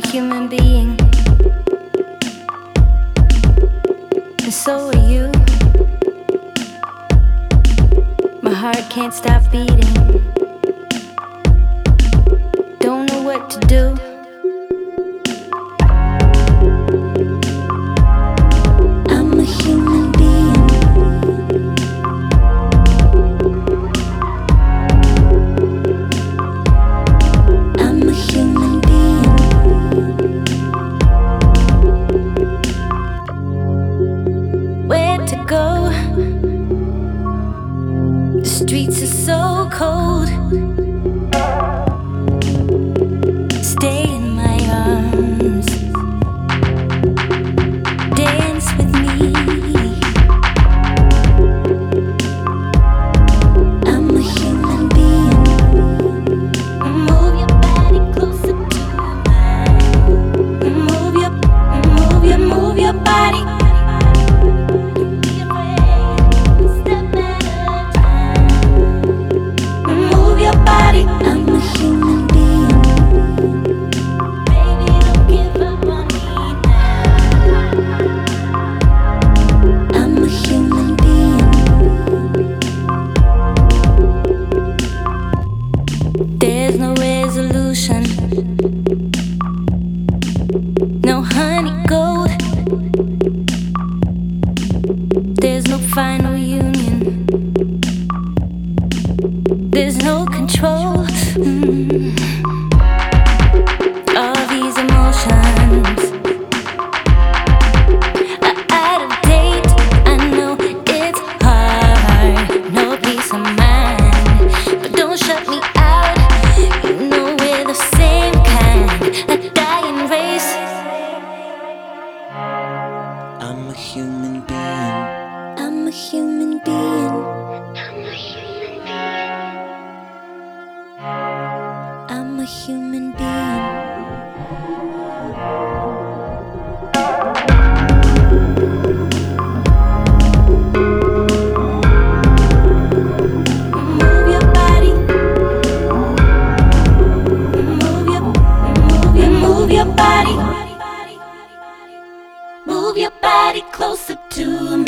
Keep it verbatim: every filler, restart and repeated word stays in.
human being, and so are you. My heart can't stop beating. Don't know what to do. I'm a human being. I'm a human being. Where to go? The streets are so cold. Stay in my arms. Dance with me. I'm a human being. Move your body closer to mine. Move your, move your, move your body. Don't be afraid. Step at a time. Move your body. I'm a human being. Baby, don't give up on me now. I'm a human being. There's no resolution, no honey gold. There's no final union. There's no control. Mm. All these emotions are out of date. I know it's hard, no peace of mind, but don't shut me out. You know we're the same kind, a dying race. I'm a human being. I'm a human being. I'm a human being. Move your body. Move your, move your, move your body. Move your body closer to me.